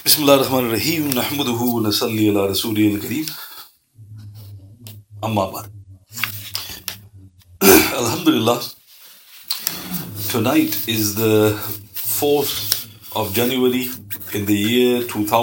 Bismillah ar-Rahman ar-Rahim. Nahmaduhu wa nasalli ala Rasulih al-Kareem. Amma ba'd. Alhamdulillah. Tonight is the 4th of January in the year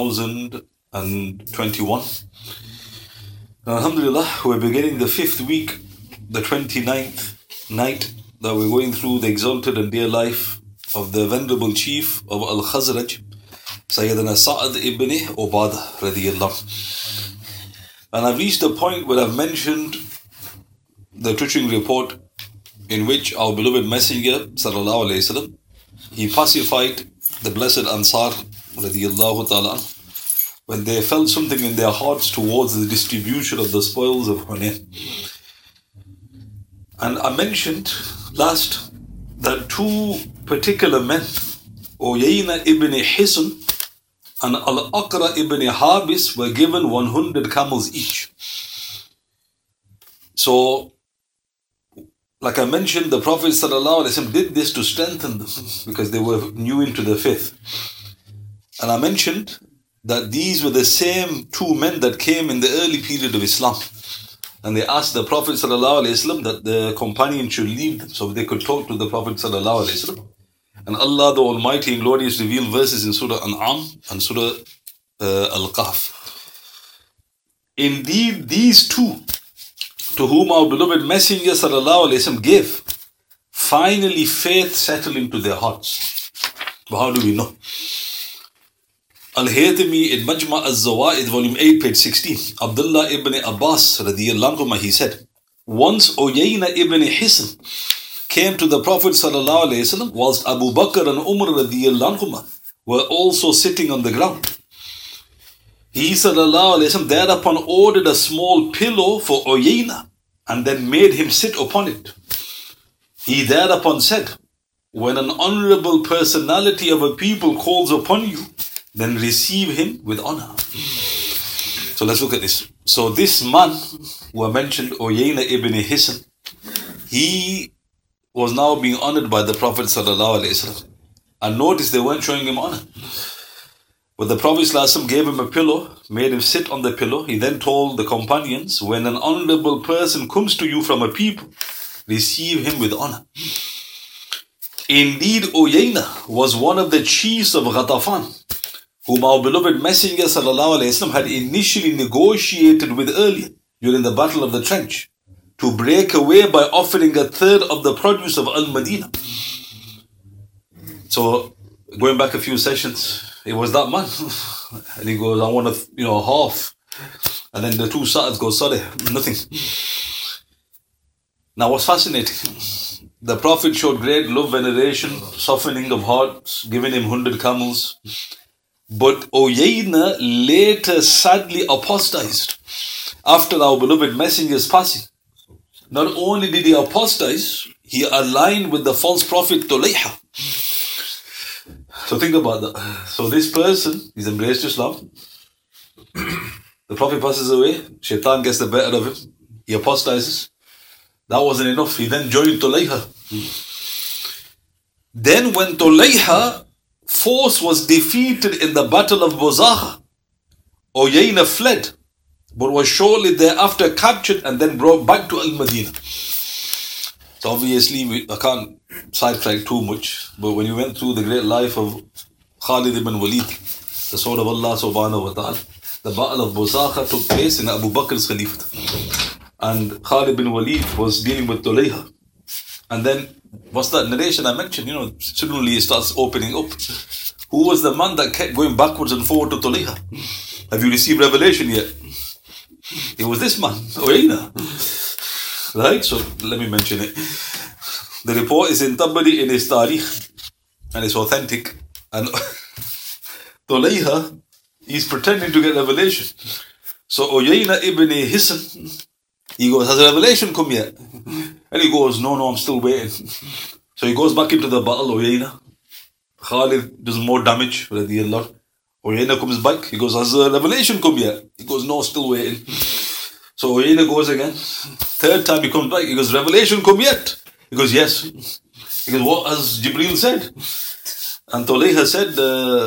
2021. Alhamdulillah, we're beginning the 5th week, the 29th night that we're going through the exalted and dear life of the venerable chief of Al-Khazraj, Sayyidina Sa'ad ibn Ubadah radiyallahu. And I've reached a point where I've mentioned the touching report in which our beloved Messenger sallallahu alayhi wasallam, he pacified the blessed Ansar radiyallahu ta'ala when they felt something in their hearts towards the distribution of the spoils of Hunayn. And I mentioned last that two particular men, Uyayna ibn Hisn and Al-Aqra ibn Habis, were given 100 camels each. So, like I mentioned, the Prophet ﷺ did this to strengthen them because they were new into the faith. And I mentioned that these were the same two men that came in the early period of Islam. And they asked the Prophet ﷺ that the companion should leave them so they could talk to the Prophet ﷺ. And Allah the Almighty and Glorious revealed verses in Surah An'am and Surah Al-Kahf. Indeed, these two, to whom our beloved Messenger ﷺ gave, finally faith settled into their hearts. But how do we know? Al-Haythami in Majma' al-Zawaid, volume 8, page 16. Abdullah ibn Abbas radiyallahu anhu, he said, once Uyayna ibn Hisn came to the Prophet ﷺ whilst Abu Bakr and Umar radiyallahu anhu were also sitting on the ground. He ﷺ thereupon ordered a small pillow for Uyayna and then made him sit upon it. He thereupon said, when an honorable personality of a people calls upon you, then receive him with honor. So let's look at this. So this man who I mentioned, Uyayna ibn Hisn, he was now being honored by the Prophet ﷺ. And notice they weren't showing him honor. But the Prophet ﷺ gave him a pillow, made him sit on the pillow. He then told the companions, when an honorable person comes to you from a people, receive him with honor. Indeed, Uyayna was one of the chiefs of Ghatafan, whom our beloved Messenger ﷺ had initially negotiated with earlier during the Battle of the Trench to break away by offering a third of the produce of Al-Madinah. So, going back a few sessions, it was that man. And he goes, I want half. And then the two Sa'ads go, sorry, nothing. Now what's fascinating, the Prophet showed great love, veneration, softening of hearts, giving him 100 camels. But Uyayna later sadly apostatized after our beloved Messenger's passing. Not only did he apostatize, he aligned with the false prophet Tulayha. So think about that. So this person, he's embraced Islam. The Prophet passes away, Shaitan gets the better of him, he apostatizes. That wasn't enough, he then joined Tulayha. Then when Tulayha force was defeated in the battle of Buzakha, Uyayna fled, but was shortly thereafter captured and then brought back to Al-Madinah. So obviously, I can't sidetrack too much, but when you went through the great life of Khalid ibn Walid, the sword of Allah subhanahu wa ta'ala, the battle of Buzakha took place in Abu Bakr's Khalifat. And Khalid ibn Walid was dealing with Tulayha. And then, what's that narration I mentioned? Suddenly it starts opening up. Who was the man that kept going backwards and forward to Tulayha? Have you received revelation yet? It was this man, Uyayna. Right? So, let me mention it. The report is in Tabari in his Tarikh, and it's authentic. And Tulayha, he's pretending to get revelation. So, Uyayna ibn Hisn, he goes, has revelation come yet? And he goes, no, I'm still waiting. So he goes back into the battle, Uyayna. Khalid does more damage, radiyallahu. Uyayna comes back, he goes, has revelation come yet? He goes, no, still waiting. So Uyayna goes again. Third time he comes back, he goes, revelation come yet? He goes, yes. He goes, what has Jibreel said? And Tulayha said,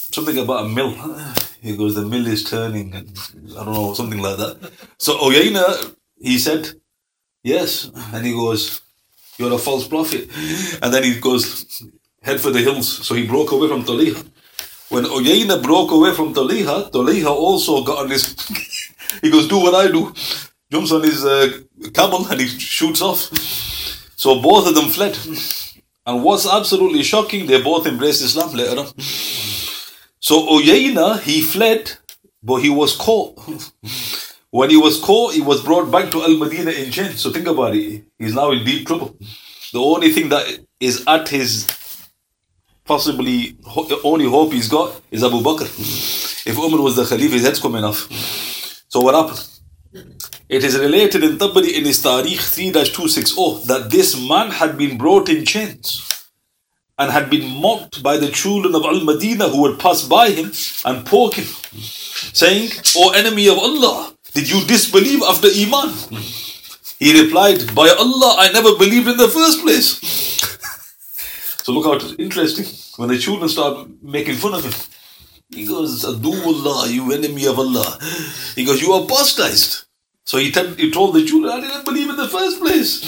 something about a mill. He goes, the mill is turning, and I don't know, something like that. So Uyayna, he said, yes. And he goes, you're a false prophet. And then he goes, head for the hills. So he broke away from Taliha. When Uyayna broke away from Taliha, Taliha also got on his, he goes, do what I do. Jumps on his camel and he shoots off. So both of them fled. And what's absolutely shocking, they both embraced Islam later on. So Uyayna, he fled, but he was caught. When he was caught, he was brought back to Al-Madinah in chains. So think about it. He's now in deep trouble. The only thing that is at his, possibly, the only hope he's got is Abu Bakr. If Umar was the Khalif, his head's coming off. So what happened? It is related in Tabari in his Tarikh 3-260 that this man had been brought in chains and had been mocked by the children of Al-Madinah who would pass by him and poke him, saying, O enemy of Allah, did you disbelieve after Iman? He replied, by Allah, I never believed in the first place. So look how interesting. When the children start making fun of him, he goes, Aduwullah, you enemy of Allah. He goes, you apostatized. So he told the children, I didn't believe in the first place.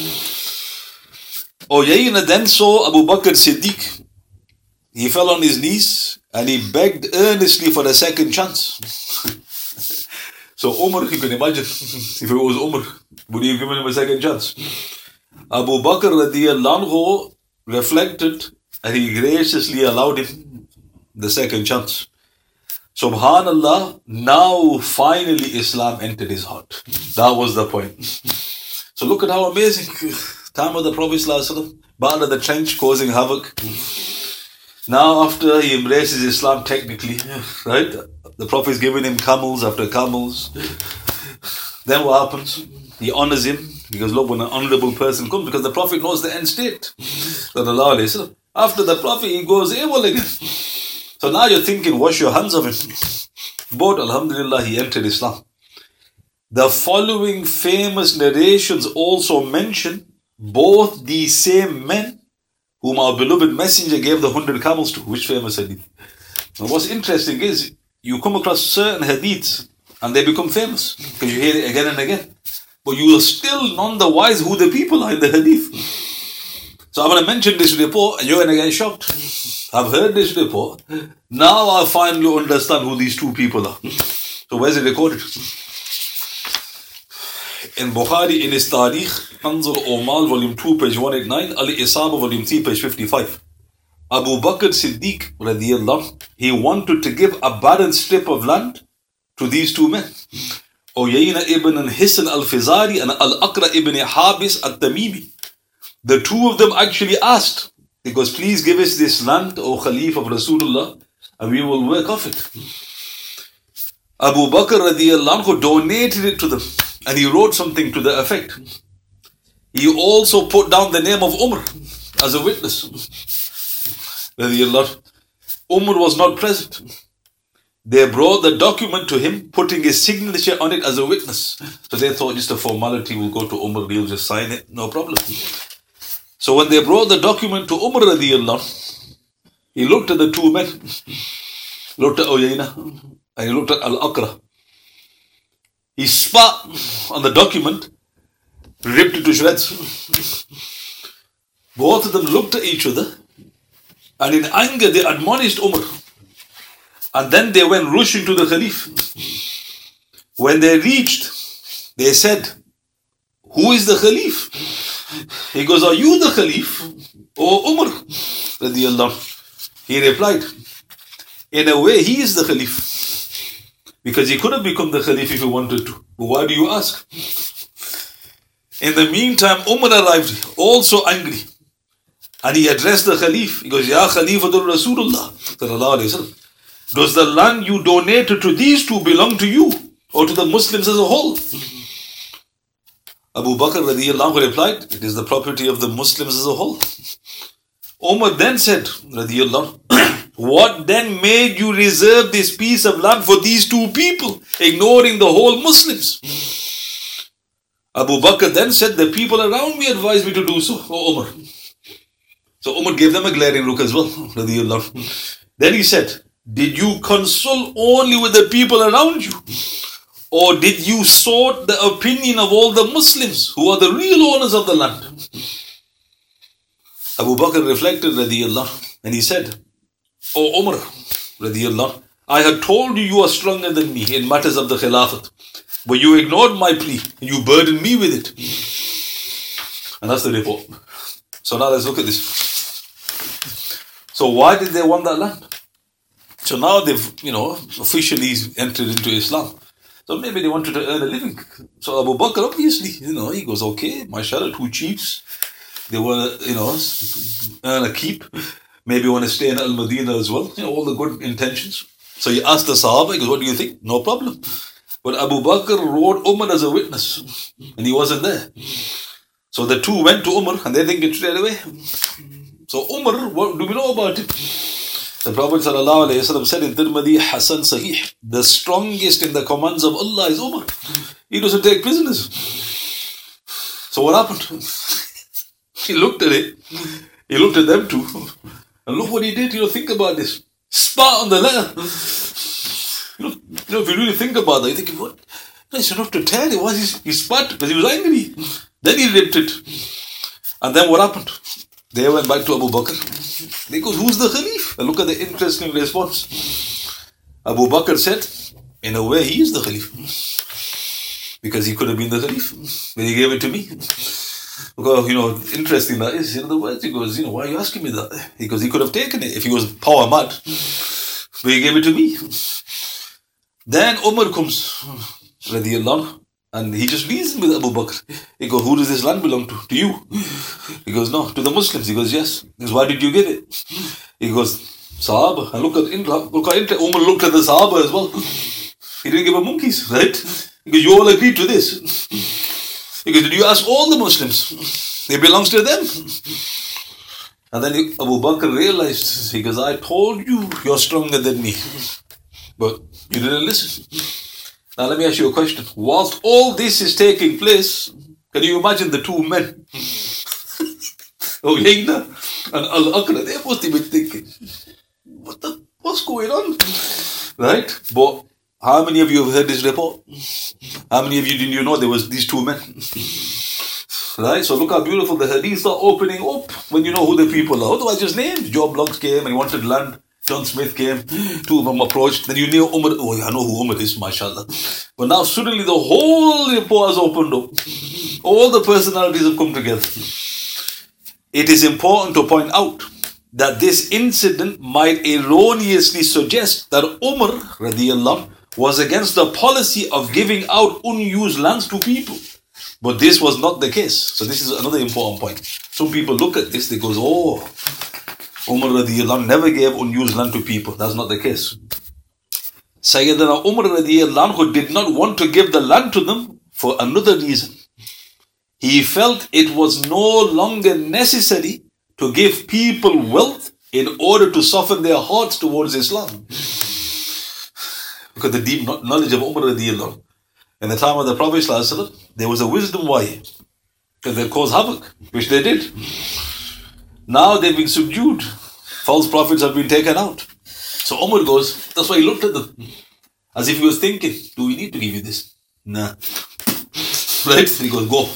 Uyayna then saw Abu Bakr Siddiq. He fell on his knees and he begged earnestly for a second chance. So Umar, you can imagine, if it was Umar, would he have given him a second chance? Abu Bakr radiallahu anhu reflected and he graciously allowed him the second chance. Subhanallah, now finally Islam entered his heart. That was the point. So look at how amazing. Time of the Prophet ﷺ, Battle of the Trench causing havoc. Now after he embraces Islam technically, right? The Prophet is giving him camels after camels. Then what happens? He honors him. Because look, when an honorable person comes, because the Prophet knows the end state. After the Prophet, he goes AWOL again. So now you're thinking, wash your hands of him. But alhamdulillah, he entered Islam. The following famous narrations also mention both these same men whom our beloved messenger gave the 100 camels to. Which famous hadith? And what's interesting is, you come across certain hadiths and they become famous because you hear it again and again. But you are still none the wise who the people are in the hadith. So I'm going to mention this report and you're going to get shocked. I've heard this report. Now I finally understand who these two people are. So where's it recorded? In Bukhari, in his Tarikh, Kanzul Omal, volume 2, page 189, Al-Isaba, volume 3, page 55. Abu Bakr Siddiq, radiallahu, he wanted to give a barren strip of land to these two men. Uyayna ibn Hisn al-Fizari and Al-Aqra ibn Habis al-Tamimi. The two of them actually asked, because please give us this land, O Khalif of Rasulullah, and we will work off it. Abu Bakr radiallahu anhu donated it to them, and he wrote something to the effect. He also put down the name of Umar as a witness. Umar was not present. They brought the document to him, putting his signature on it as a witness. So they thought just a formality, will go to Umar, he'll just sign it, no problem. So when they brought the document to Umar radiallahu, he looked at the two men, looked at Uyayna, and he looked at Al-Aqra. He spat on the document, ripped it to shreds. Both of them looked at each other, and in anger they admonished Umar. And then they went rushing to the Khalif. When they reached, they said, who is the Khalif? He goes, are you the Khalif? O Umar radiallahu. He replied, in a way he is the Khalif. Because he could have become the Khalif if he wanted to. But why do you ask? In the meantime, Umar arrived, also angry. And he addressed the Khalif. He goes, Ya Khalifatul Rasulullah sallallahu alayhi wa sallam. Does the land you donated to these two belong to you or to the Muslims as a whole? Abu Bakr radiallahu anhu replied, it is the property of the Muslims as a whole. Umar then said, radiallahu anhu, what then made you reserve this piece of land for these two people, ignoring the whole Muslims? Abu Bakr then said, the people around me advised me to do so, O Umar. So Umar gave them a glaring look as well, radiallahu anhu. Then he said, Did you consult only with the people around you? Or did you sought the opinion of all the Muslims who are the real owners of the land? Abu Bakr reflected radiyallahu and he said, O Umar radiyallahu, I had told you are stronger than me in matters of the Khilafat, but you ignored my plea and you burdened me with it. And that's the report. So now let's look at this. So why did they want that land? So now they've, officially entered into Islam. So maybe they wanted to earn a living. So Abu Bakr, obviously, he goes, okay, mashallah, 2 chiefs. They want to, earn a keep. Maybe want to stay in Al-Madinah as well. All the good intentions. So he asked the Sahaba, he goes, what do you think? No problem. But Abu Bakr wrote Umar as a witness. And he wasn't there. So the 2 went to Umar and they think it straight away. So Umar, what do we know about it? The Prophet ﷺ said in Tirmidhi, Hasan Sahih, the strongest in the commands of Allah is Umar. He doesn't take prisoners. So what happened? He looked at it. He looked at them too. And look what he did. Think about this. Spat on the letter. If you really think about that, you think, what? It's enough to tell you. Why he spat? Because he was angry. Then he ripped it. And then what happened? They went back to Abu Bakr. They go, who's the Khalif? And look at the interesting response. Abu Bakr said, in a way, he is the Khalif. Because he could have been the Khalif. But he gave it to me. Because, interesting that is, the words, he goes, why are you asking me that? Because he could have taken it if he was power mad. But he gave it to me. Then Umar comes, radiyallahu, and he just reasoned with Abu Bakr. He goes, who does this land belong to? To you? He goes, no, to the Muslims. He goes, yes. He goes, why did you give it? He goes, Sahaba. And look how Umar looked at the Sahaba as well. He didn't give a monkeys, right? He goes, you all agreed to this. He goes, did you ask all the Muslims? It belongs to them. And then Abu Bakr realized, he goes, I told you, you're stronger than me. But you didn't listen. Now let me ask you a question. Whilst all this is taking place, can you imagine the 2 men? Uyayna and Al-Aqra, they must have been thinking, what's going on? Right? But how many of you have heard this report? How many of you didn't know there was these 2 men? Right? So look how beautiful the hadiths are opening up when you know who the people are. Otherwise just names. Joe Bloggs came and he wanted land. John Smith came, 2 of them approached, then you knew Umar, I know who Umar is, mashallah. But now suddenly the whole report has opened up. All the personalities have come together. It is important to point out that this incident might erroneously suggest that Umar, radiyallahu, was against the policy of giving out unused lands to people. But this was not the case. So this is another important point. Some people look at this, they go, Umar radiyallahu never gave unused land to people. That's not the case. Sayyidina Umar radiyallahu did not want to give the land to them for another reason. He felt it was no longer necessary to give people wealth in order to soften their hearts towards Islam. Because the deep knowledge of Umar radiyallahu. In the time of the Prophet ﷺ, there was a wisdom why. Because they caused havoc, which they did. Now they've been subdued. False prophets have been taken out. So Umar goes, that's why he looked at them. As if he was thinking, do we need to give you this? Nah. Right? He goes, go.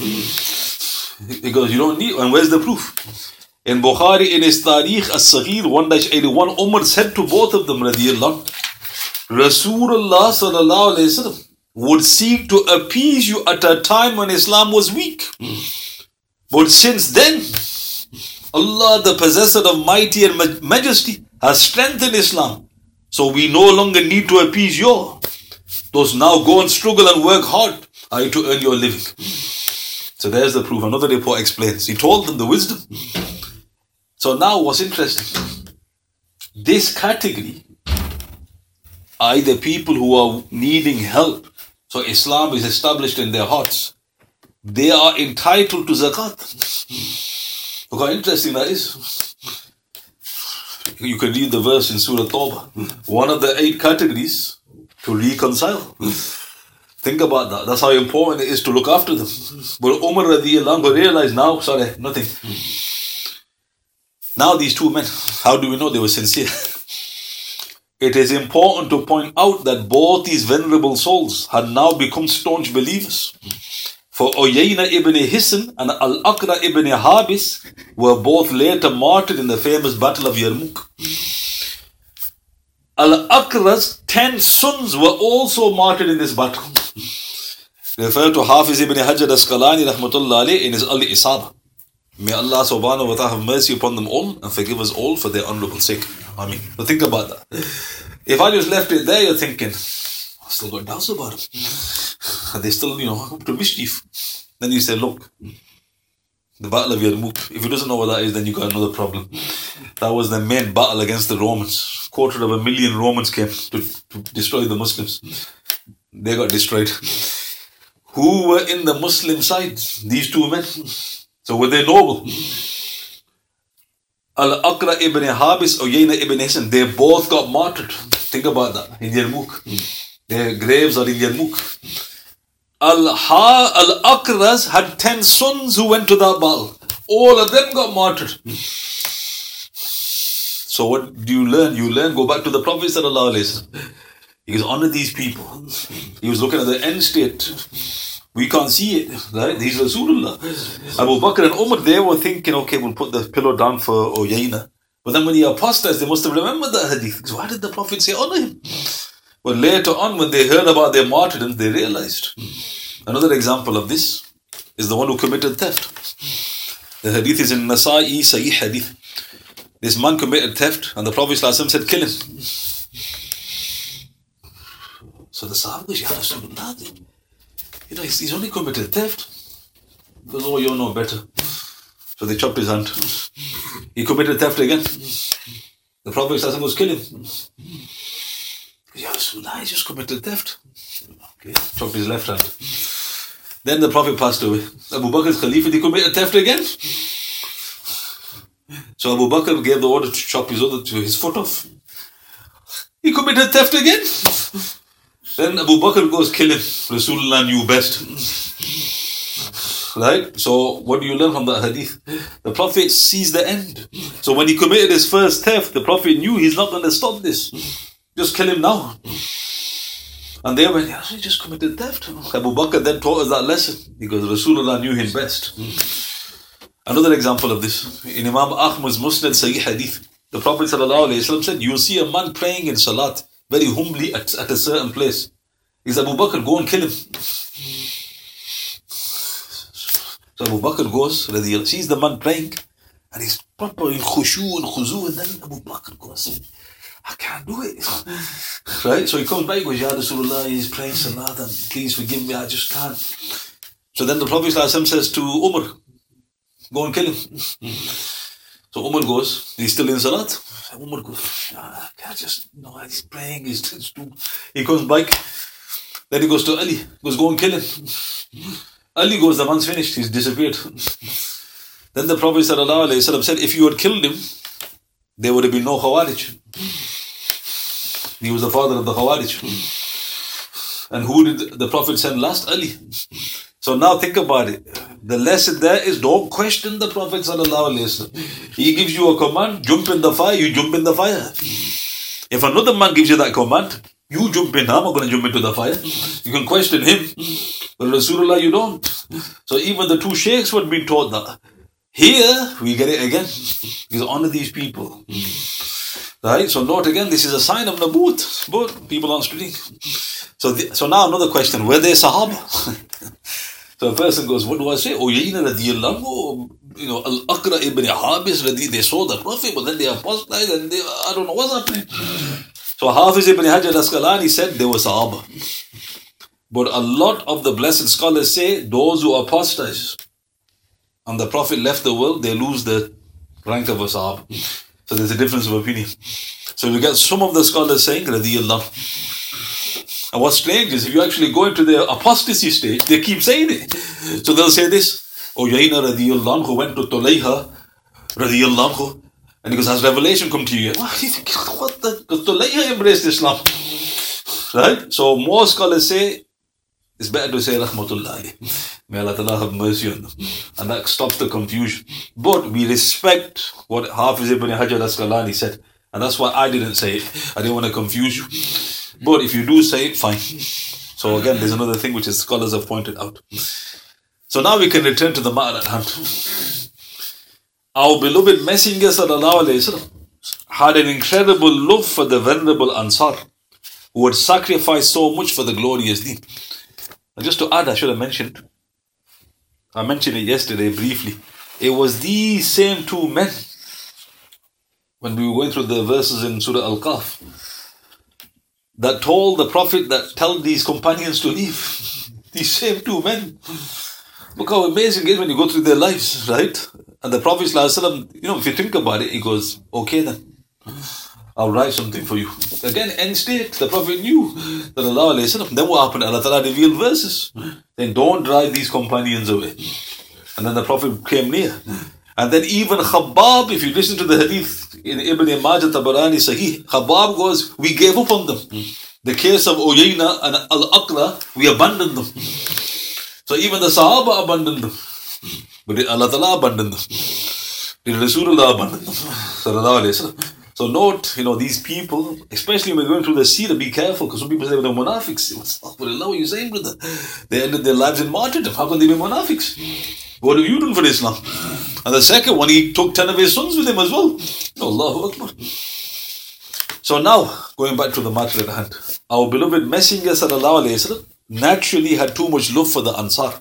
He goes, you don't need, and where's the proof? In Bukhari, in his Tariq as-Saghir 1-81, Umar said to both of them, radiyallahu, Rasulullah sallallahu alayhi wa sallam would seek to appease you at a time when Islam was weak. But since then, Allah, the possessor of mighty and majesty, has strengthened Islam. So we no longer need to appease you. Thus now go and struggle and work hard to earn your living. So there's the proof. Another report explains. He told them the wisdom. So now what's interesting? This category are the people who are needing help. So Islam is established in their hearts. They are entitled to zakat. Look how interesting that is. You can read the verse in Surah Tawbah. One of the 8 categories to reconcile. Think about that. That's how important it is to look after them. But Umar radiyallahu anhu realized now, nothing. Now these 2 men, how do we know they were sincere? it is important to point out that both these venerable souls had now become staunch believers. For Uyayna ibn Hisn and Al-Aqra ibn Habis were both later martyred in the famous Battle of Yarmouk. Al-Aqra's 10 sons were also martyred in this battle. Referred to Hafiz ibn Hajar Asqalani rahmatullah alayhi in his Al-Isaba. May Allah subhanahu wa ta'ala have mercy upon them all and forgive us all for their honorable sake. Ameen. But think about that. If I just left it there, you're thinking, I still got doubts about them. Are they still, up to mischief? Then you say, look, the Battle of Yarmouk, if he doesn't know what that is, then you got another problem. That was the main battle against the Romans. 250,000 Romans came to destroy the Muslims. They got destroyed. Who were in the Muslim side? These two men. So were they noble? Al-Aqra ibn Habis, Uyayna ibn Hisn, they both got martyred. Think about that, in Yarmouk. Their graves are in Yarmouk. Al-Aqras had 10 sons who went to that battle. All of them got martyred. So what do you learn? You learn, go back to the Prophet sallallahu alaihi wasallam. He goes, honor these people. He was looking at the end state. We can't see it, right? He's Rasulullah. Abu Bakr and Umar, they were thinking, okay, we'll put the pillow down for Uyayna. But then when he apostatized, they must have remembered that hadith. So why did the Prophet say honor him? But later on, when they heard about their martyrdom, they realized. Another example of this is the one who committed theft. The hadith is in Nasa'i, Sahih hadith. This man committed theft and the Prophet ﷺ said, kill him. So the Sahaba goes, Ya Rasulullah, he's only committed theft. He goes, oh, you know better. So they chopped his hand. He committed theft again. The Prophet ﷺ goes, kill him. Ya Rasulullah, he just committed theft. Okay, chopped his left hand. Then the Prophet passed away. Abu Bakr's Khalifa, he committed theft again. So Abu Bakr gave the order to chop his foot off. He committed theft again. Then Abu Bakr goes, kill him. Rasulullah knew best. Right? So what do you learn from that hadith? The Prophet sees the end. So when he committed his first theft, the Prophet knew he's not going to stop this. Just kill him now. And they went, he just committed theft. Abu Bakr then taught us that lesson because Rasulullah knew him best. Another example of this, in Imam Ahmad's Musnad Sahih Hadith, the Prophet ﷺ said, you'll see a man praying in Salat very humbly at a certain place. He said, Abu Bakr, go and kill him. So Abu Bakr goes, sees the man praying, and he's proper in khushu and khuzu, and then Abu Bakr goes, I can't do it. Right? So he comes back, goes, Ya Rasulullah, he's praying Salat, and please forgive me, I just can't. So then the Prophet ﷺ says to Umar, go and kill him. So Umar goes, he's still in Salat. Umar goes, I can't just, he's praying, he's too. He comes back. Then he goes to Ali, goes, go and kill him. Ali goes, the man's finished, he's disappeared. Then the Prophet ﷺ said, if you had killed him, there would have been no Khawarij. He was the father of the Khawarij. And who did the Prophet send last? Ali. So now think about it. The lesson there is don't question the Prophet ﷺ. He gives you a command, jump in the fire, you jump in the fire. If another man gives you that command, you jump in, I'm not going to jump into the fire. You can question him, but Rasulullah you don't. So even the two sheikhs were being taught that. Here, we get it again. Because honor these people. Right? So note again, this is a sign of Naboot, but people aren't studying. So now another question, were they Sahaba? So a person goes, what do I say? Uyayna radiyallahu anhu, Al-Aqra ibn Habis, they saw the Prophet, but then they apostatized and I don't know what's happening. So Hafiz ibn Hajar Asqalani said they were Sahaba. But a lot of the blessed scholars say those who apostatize and the Prophet left the world, they lose the rank of a Sahaba. So there's a difference of opinion. So we get some of the scholars saying radiyallahu. And what's strange is if you actually go into the apostasy stage, they keep saying it. So they'll say this, Uyayna radiyallahu anhu went to Tulayha radiyallahu anhu, and he goes, has revelation come to you? What the? Because Tulayha embraced Islam. Right? So more scholars say, it's better to say rahmatullahi. May Allah Ta'ala have mercy on them. And that stops the confusion. But we respect what Hafiz ibn Hajar Asqalani said. And that's why I didn't say it. I didn't want to confuse you. But if you do say it, fine. So again, there's another thing which scholars have pointed out. So now we can return to the matter at hand. Our beloved Messenger sallallahu alayhi wasallam had an incredible love for the venerable Ansar, who had sacrificed so much for the glorious deen. And just to add, I mentioned it yesterday briefly. It was these same two men, when we were going through the verses in Surah Al-Kahf, that told the Prophet that tell these companions to leave. These same two men. Look how amazing it is when you go through their lives, right? And the Prophet ﷺ, if you think about it, he goes, okay then, I'll write something for you. Again, end state, the Prophet knew. Then what happened? Allah Ta'ala revealed verses. Then don't drive these companions away. And then the Prophet came near. And then even Khabbab, if you listen to the hadith in Ibn Majah Tabarani Sahih, Khabbab goes, we gave up on them. The case of Uyayna and Al-Aqla, we abandoned them. So even the Sahaba abandoned them. But did Allah Ta'ala abandon them? Did Rasulullah abandon them? So note, these people, especially when you're going through the seerah, be careful, because some people say they're munafiqs. What are you saying, brother? They ended their lives in martyrdom. How can they be munafiqs? What have you done for Islam? And the second one, he took 10 of his sons with him as well. Allahu Akbar. So now, going back to the matter at hand, our beloved Messenger sallallahu alayhi wasallam naturally had too much love for the Ansar.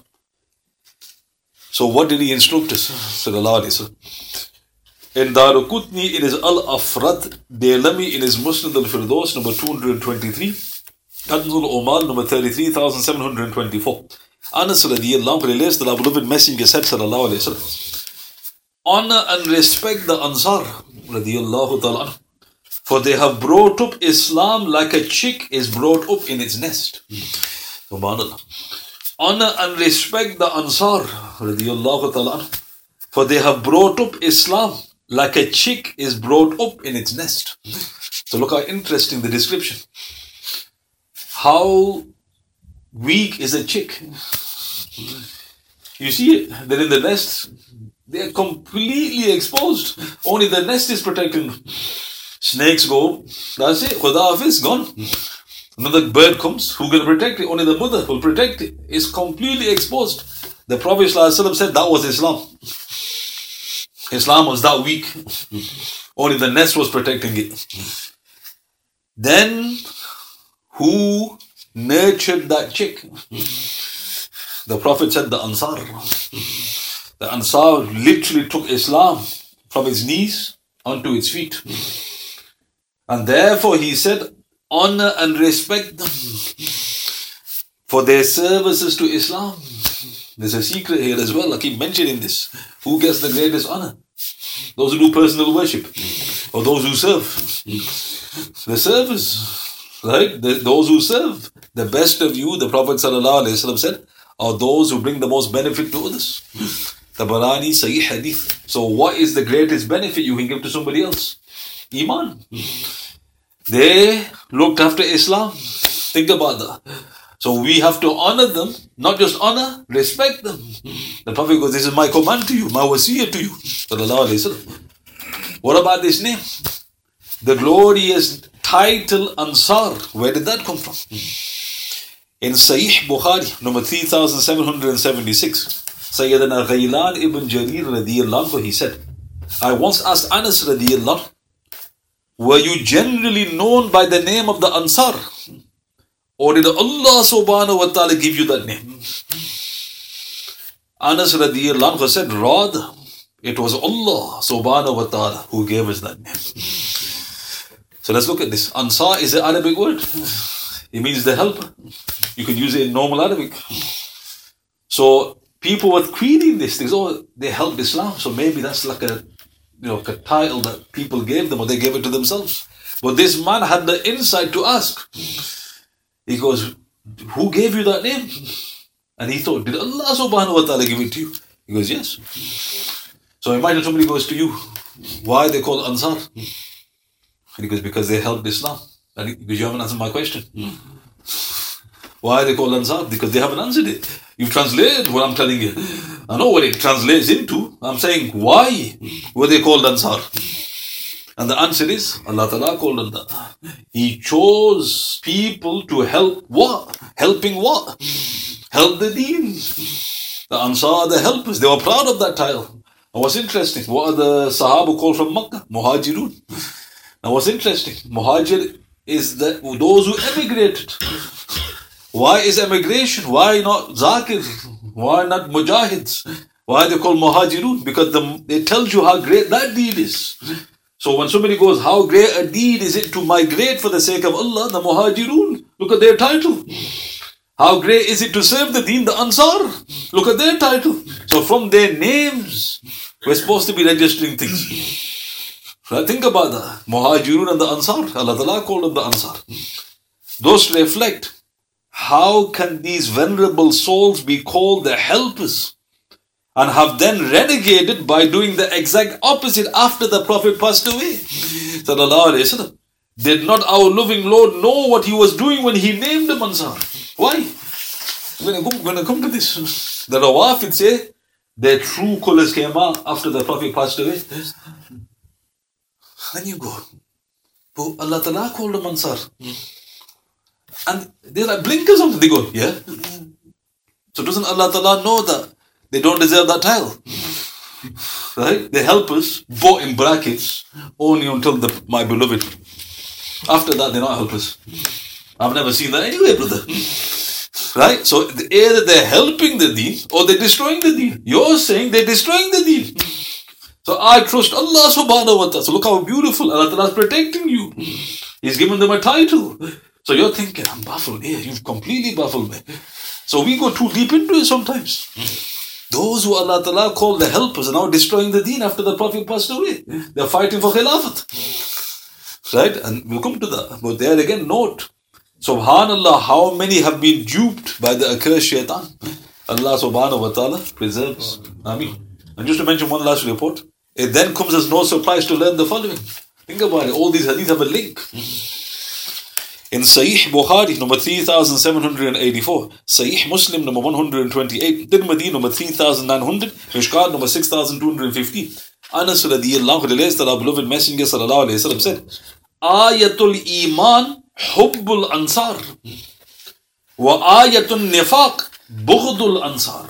So what did he instruct us? Sallallahu alayhi wasallam. In Daraqutni, it is Al-Afrad, Daylami in his Musnad al-Firdaus, number 223, Kanzul Omal, number 33,724. Anas radiyallahu anhu relates that our beloved Messenger said, sallallahu alayhi wasallam, honor and respect the Ansar, radiyallahu ta'ala anhu, for they have brought up Islam like a chick is brought up in its nest. Subhanallah. Honor and respect the Ansar, radiyallahu ta'ala anhu, for they have brought up Islam like a chick is brought up in its nest. So look how interesting the description. How weak is a chick? You see it, they're in the nest, they're completely exposed. Only the nest is protecting them. Snakes go, that's it, Khuda Hafiz, gone. Another bird comes, who will protect it? Only the mother will protect it. It's completely exposed. The Prophet ﷺ said that was Islam. Islam was that weak. Only the nest was protecting it. Then, who nurtured that chick? The Prophet said the Ansar. The Ansar literally took Islam from its knees onto its feet. And therefore he said, honor and respect them for their services to Islam. There's a secret here as well. I keep mentioning this. Who gets the greatest honor? Those who do personal worship, or those who serve? The servers, right? Those who serve. The best of you, the Prophet ﷺ said, are those who bring the most benefit to others. Tabarani Sahih Hadith. So what is the greatest benefit you can give to somebody else? Iman. They looked after Islam. Think about that. So we have to honor them, not just honor, respect them. The Prophet goes, this is my command to you, my wasiyah to you. What about this name? The glorious title Ansar, where did that come from? In Sahih Bukhari, number 3776, Sayyidina Ghaylan ibn Jarir radiyallahu anhu, he said, I once asked Anas radiyallahu anhu, were you generally known by the name of the Ansar? Or did Allah subhanahu wa ta'ala give you that name? Anas radiyallahu anhu said, rather, it was Allah subhanahu wa ta'ala who gave us that name. So let's look at this. Ansar is an Arabic word. It means the helper. You can use it in normal Arabic. So people were querying this. They helped Islam. So maybe that's like a title that people gave them, or they gave it to themselves. But this man had the insight to ask. He goes, who gave you that name? And he thought, did Allah subhanahu wa ta'ala give it to you? He goes, yes. So imagine somebody goes to you, why are they called Ansar? And he goes, because they helped Islam. And he goes, you haven't answered my question. Why are they called Ansar? Because they haven't answered it. You've translated what I'm telling you. I know what it translates into. I'm saying, why were they called Ansar? And the answer is, Allah Ta'ala called on that. He chose people to help what? Helping what? Help the deen. The Ansar are the helpers. They were proud of that title. And what's interesting, what are the Sahaba called from Makkah? Muhajirun. Now what's interesting, Muhajir is those who emigrated. Why is emigration? Why not Zakir? Why not Mujahids? Why are they called Muhajirun? Because it tells you how great that deed is. So when somebody goes, how great a deed is it to migrate for the sake of Allah, the Muhajirun, look at their title. How great is it to serve the deen, the Ansar? Look at their title. So from their names, we're supposed to be registering things. So think about that. Muhajirun and the Ansar. Allah Ta'ala called them the Ansar. Those reflect, how can these venerable souls be called the helpers and have then renegated by doing the exact opposite after the Prophet passed away? Sallallahu Alaihi Wasallam. Did not our loving Lord know what he was doing when he named them Ansar? Why? When I come to this, the Rawafid say their true colors came out after the Prophet passed away. Then you go, but Allah Ta'ala called them Ansar. And they're like blinkers on. They go, yeah. So doesn't Allah Ta'ala know that they don't deserve that title? Right? They help us, but in brackets, only until my beloved. After that, they're not helpers. I've never seen that anyway, brother. Right? So either they're helping the deen or they're destroying the deen. You're saying they're destroying the deen. So I trust Allah subhanahu wa ta'ala. So look how beautiful Allah Ta'ala is protecting you. He's given them a title. So you're thinking, I'm baffled. Yeah, you've completely baffled me. So we go too deep into it sometimes. Those who Allah Ta'ala called the helpers are now destroying the deen after the Prophet passed away. They're fighting for Khilafat. Right? And we'll come to that. But there again, note, Subhanallah, how many have been duped by the accursed shaitan? Allah subhanahu wa ta'ala preserves. Ameen. And just to mention one last report, it then comes as no surprise to learn the following. Think about it, all these hadiths have a link. In Sahih Bukhari, number 3784, Sahih Muslim, number 128, Tirmidhi, number 3900, Mishkat, number 6215, Anas radiyallahu relates that our beloved Messenger sallallahu alayhi wa sallam said, Ayatul Iman Hubbul Ansar wa Ayatul Nifaq Bughdul Ansar.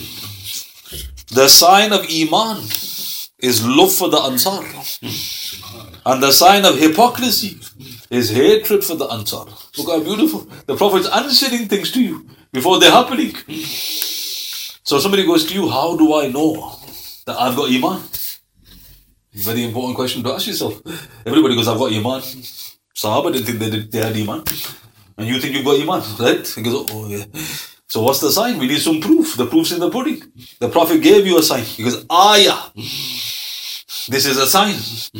The sign of Iman is love for the Ansar. And the sign of hypocrisy is hatred for the Ansar. Look how beautiful. The Prophet's answering things to you before they're happening. So somebody goes to you, how do I know that I've got Iman? Very important question to ask yourself. Everybody goes, I've got Iman. Sahaba didn't think they had Iman. And you think you've got Iman, right? He goes, oh yeah. So what's the sign? We need some proof. The proof's in the pudding. The Prophet gave you a sign. He goes, Ayah. This is a sign.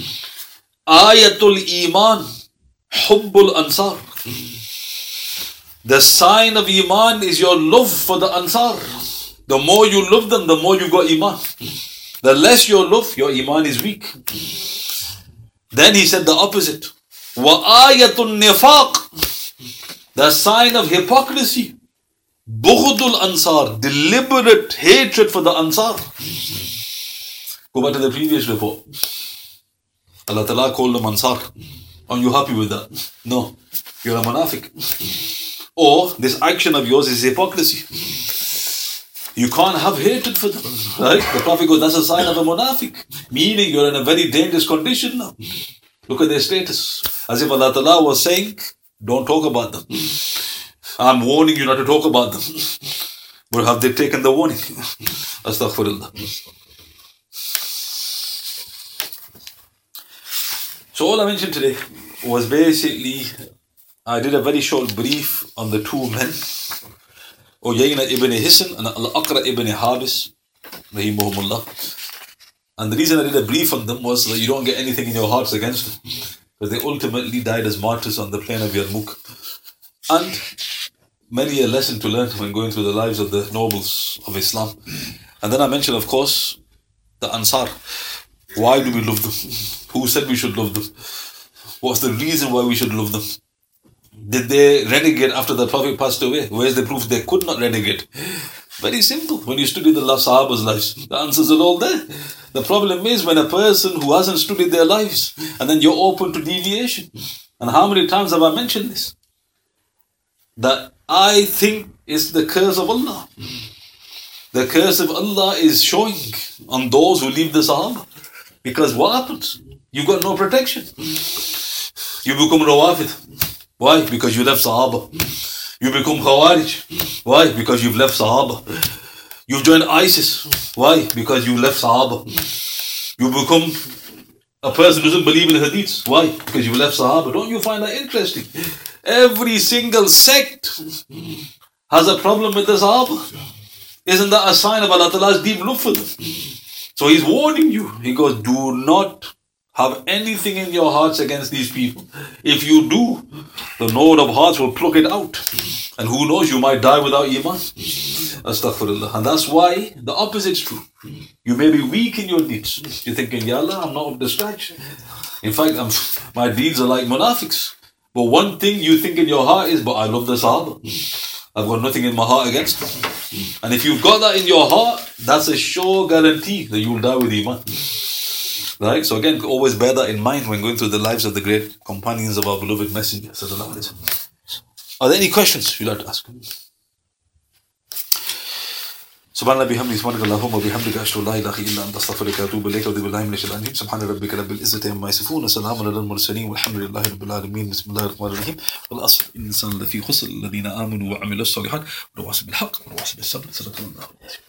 Ayatul Iman Hubbul Ansar. The sign of Iman is your love for the Ansar. The more you love them, the more you got Iman. The less your love, your Iman is weak. Then he said the opposite. Wa ayatul nifaq. The sign of hypocrisy. Bughdul Ansar. Deliberate hatred for the Ansar. Go back to the previous report. Allah Ta'ala called them Ansar. Are you happy with that? No. You're a munafiq. Or this action of yours is hypocrisy. You can't have hatred for them. Right? The Prophet goes, that's a sign of a munafiq. Meaning you're in a very dangerous condition now. Look at their status. As if Allah Ta'ala was saying, don't talk about them. I'm warning you not to talk about them. But have they taken the warning? Astaghfirullah. So all I mentioned today was basically, I did a very short brief on the two men, Uyayna ibn Hisn and Al-Aqra ibn Habis, rahimahumullah. And the reason I did a brief on them was so that you don't get anything in your hearts against them. Because they ultimately died as martyrs on the plain of Yarmouk. And many a lesson to learn when going through the lives of the nobles of Islam. And then I mentioned, of course, the Ansar. Why do we love them? Who said we should love them? What's the reason why we should love them? Did they renegade after the Prophet passed away? Where's the proof they could not renegade? Very simple. When you study the Sahaba's lives, the answers are all there. The problem is when a person who hasn't studied their lives, and then you're open to deviation. And how many times have I mentioned this? That I think is the curse of Allah. The curse of Allah is showing on those who leave the Sahaba. Because what happens? You got no protection. You become Rawafid. Why? Because you left Sahaba. You become Khawarij. Why? Because you've left Sahaba. You join ISIS. Why? Because you left Sahaba. You become a person who doesn't believe in Hadiths. Why? Because you left Sahaba. Don't you find that interesting? Every single sect has a problem with the Sahaba. Isn't that a sign of Allah Ta'ala's deep love for them? So He's warning you. He goes, do not have anything in your hearts against these people. If you do, the Lord of hearts will pluck it out. And who knows, you might die without Iman. Astaghfirullah. And that's why the opposite is true. You may be weak in your deeds. You're thinking, Ya Allah, I'm not of distraction. In fact, my deeds are like munafiqs. But one thing you think in your heart is, but I love the Sahaba. I've got nothing in my heart against them. And if you've got that in your heart, that's a sure guarantee that you will die with Iman. Right? So again, always bear that in mind when going through the lives of the great companions of our beloved Messenger. Are there any questions you'd like to ask? Subhanallah bihamdihi subhanakallahumma bihamdika ashhadu an la ilaha illa anta astaghfiruka wa atubu ilayka wa a'udhu billahi minash shaitanir rajim. Subhana rabbika rabbil izzati amma yasifun wa salamun alal mursalin walhamdulillahi rabbil alamin. Bismillahir rahmanir rahim. Wal 'asr innal insana lafi khusr alladhina amanu wa 'amilus solihat wa tawasaw bil haqq wa tawasaw bis sabr.